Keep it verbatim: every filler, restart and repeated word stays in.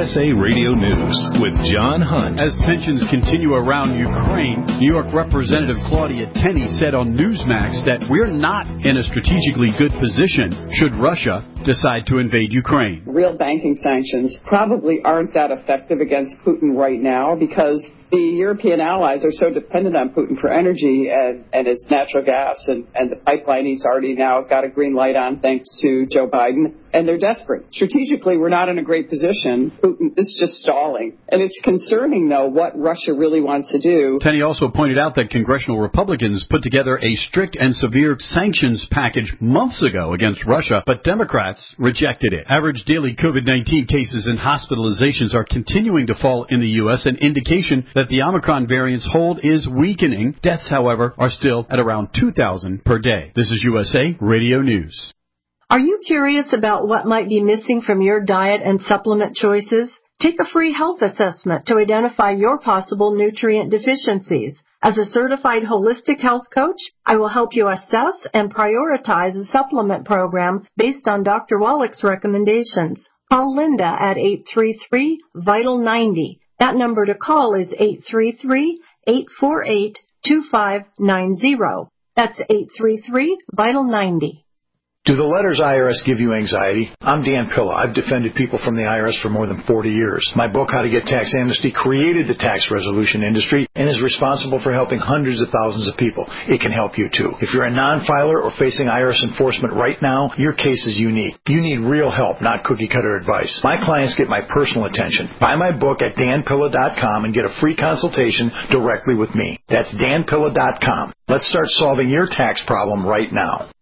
S A Radio News with John Hunt. As tensions continue around Ukraine, New York Representative Claudia Tenney said on Newsmax that we're not in a strategically good position should Russia decide to invade Ukraine. Real banking sanctions probably aren't that effective against Putin right now because the European allies are so dependent on Putin for energy and, and its natural gas and, and the pipeline he's already now got a green light on thanks to Joe Biden. And they're desperate. Strategically, we're not in a great position. Putin is just stalling. And it's concerning, though, what Russia really wants to do. Tenney also pointed out that congressional Republicans put together a strict and severe sanctions package months ago against Russia, but Democrats rejected it. Average daily COVID nineteen cases and hospitalizations are continuing to fall in the U S, an indication that the Omicron variant's hold is weakening. Deaths, however, are still at around two thousand per day. This is U S A Radio News. Are you curious about what might be missing from your diet and supplement choices? Take a free health assessment to identify your possible nutrient deficiencies. As a certified holistic health coach, I will help you assess and prioritize a supplement program based on Doctor Wallach's recommendations. Call Linda at eight three three, vital ninety. That number to call is eight three three, eight four eight, two five nine zero. That's eight three three, vital ninety. Do the letters I R S give you anxiety? I'm Dan Pilla. I've defended people from the I R S for more than forty years. My book, How to Get Tax Amnesty, created the tax resolution industry and is responsible for helping hundreds of thousands of people. It can help you, too. If you're a non-filer or facing I R S enforcement right now, your case is unique. You need real help, not cookie-cutter advice. My clients get my personal attention. Buy my book at dan pilla dot com and get a free consultation directly with me. That's dan pilla dot com. Let's start solving your tax problem right now.